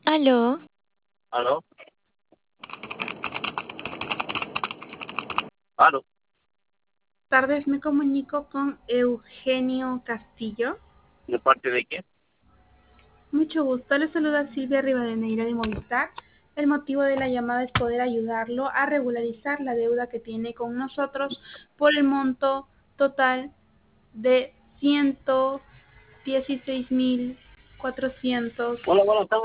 Aló, ¿Aló? ¿Aló? Tardes, me comunico con Eugenio Castillo. ¿De parte de quién? Mucho gusto, le saluda Silvia Rivadeneira de Movistar. El motivo de la llamada es poder ayudarlo a regularizar la deuda que tiene con nosotros por el monto total de 116.400. Hola, buenas tardes.